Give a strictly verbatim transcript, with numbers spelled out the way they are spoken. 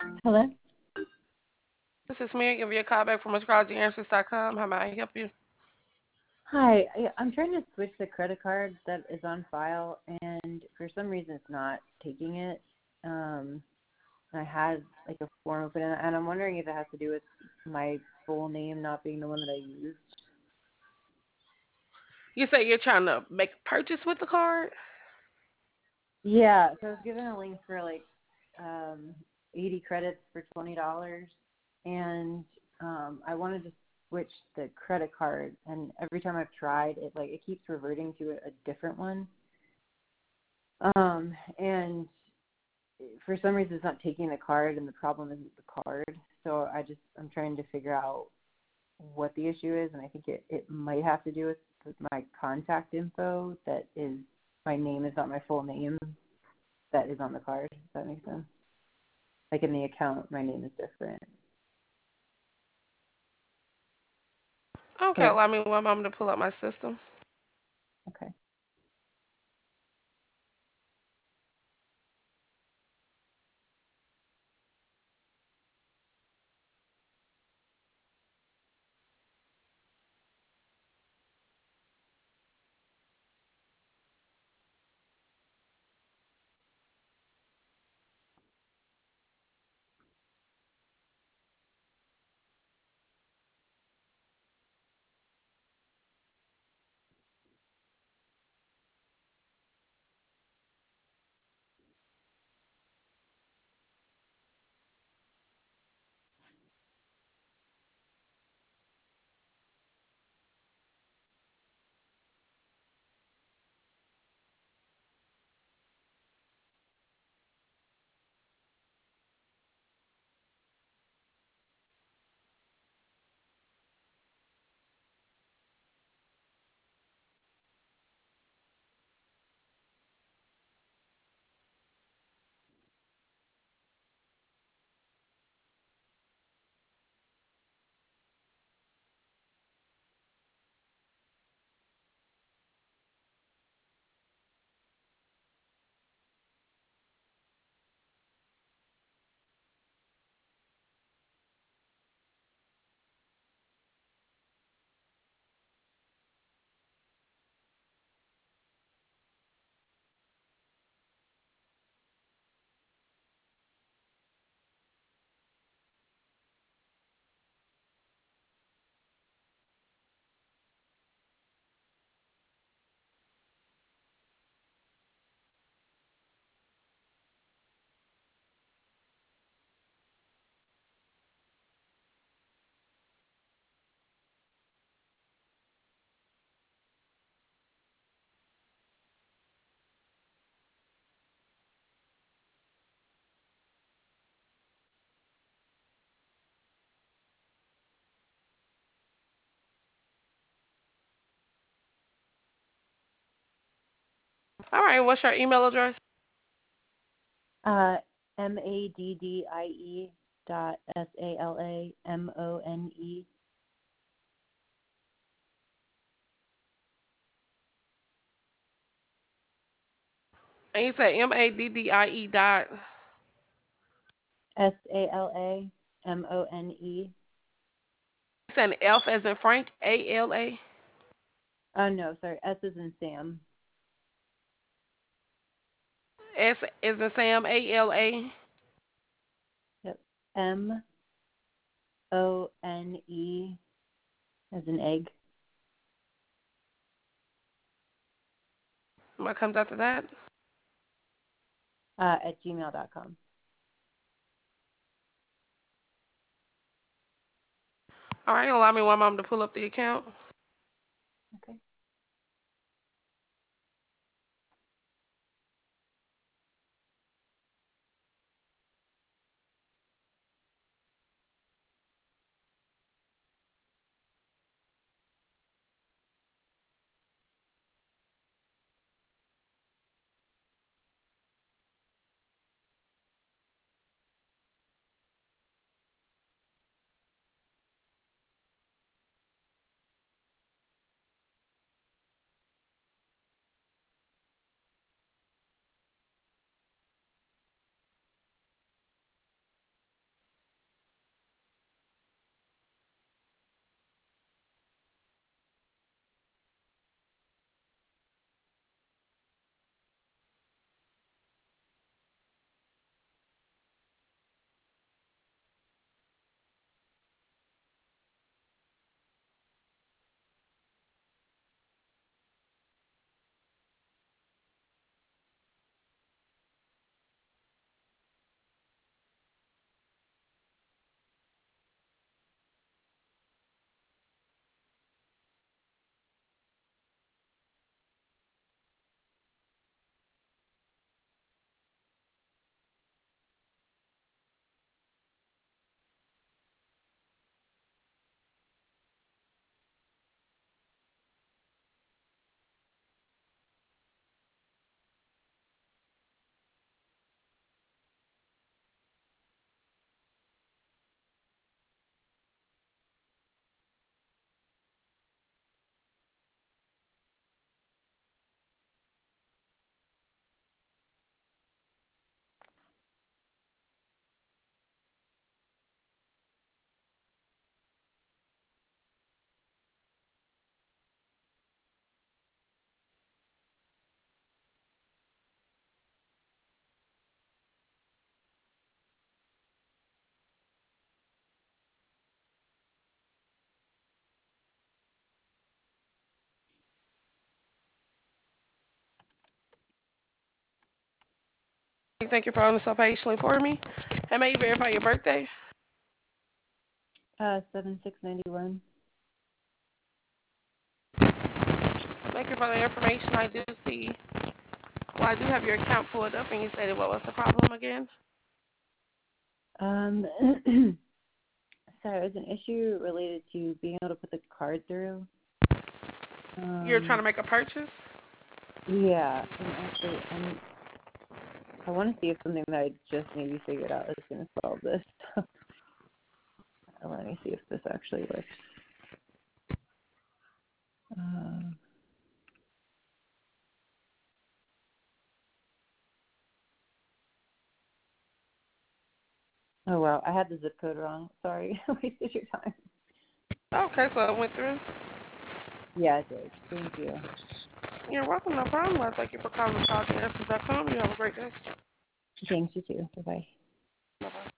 Hello. This is Mary. Give you a call back from astrology answers dot com. How may I help you? Hi. I, I'm trying to switch the credit card that is on file, and for some reason it's not taking it. Um, I had like a form open, and and I'm wondering if it has to do with my full name not being the one that I used. You say you're trying to make a purchase with the card? Yeah. So I was given a link for like um, eighty credits for twenty dollars, and um, I wanted to switch the credit card, and every time I've tried, it like it keeps reverting to a, a different one. Um, and for some reason it's not taking the card, and the problem isn't the card. So I just I'm trying to figure out what the issue is, and I think it, it might have to do with, with my contact info that is my name is not my full name that is on the card. Does that make sense? Like in the account, my name is different. Okay, Hello. allow me one moment to pull up my system. Okay. All right, what's your email address? Uh, M A D D I E dot S A L A M O N E. And you say M A D D I E dot. S A L A M O N E. You said F as in Frank, A L A. Oh no, sorry. S is in Sam. S as in Sam, A L A. Yep. M O N E as an egg. What comes after that? Uh, at gmail dot com. All right, allow me one moment to pull up the account. Okay. Thank you for holding so patiently for me. And may you verify your birthday? Uh, seven six ninety one. Thank you for the information. I do see. Well, I do have your account pulled up, and you stated what was the problem again? Um, sorry, it was an issue related to being able to put the card through. Um, You're trying to make a purchase? Yeah, and actually, I'm, I want to see if something that I just maybe figured out is going to solve this. Let me see if this actually works. Um, oh, wow, I had the zip code wrong. Sorry, I wasted your time. Okay, so it went through. Yeah, it did. Thank you. You're welcome. No problem. Well, thank you for calling call answers dot com. You have a great day. Thanks, you too. Bye-bye. Bye-bye.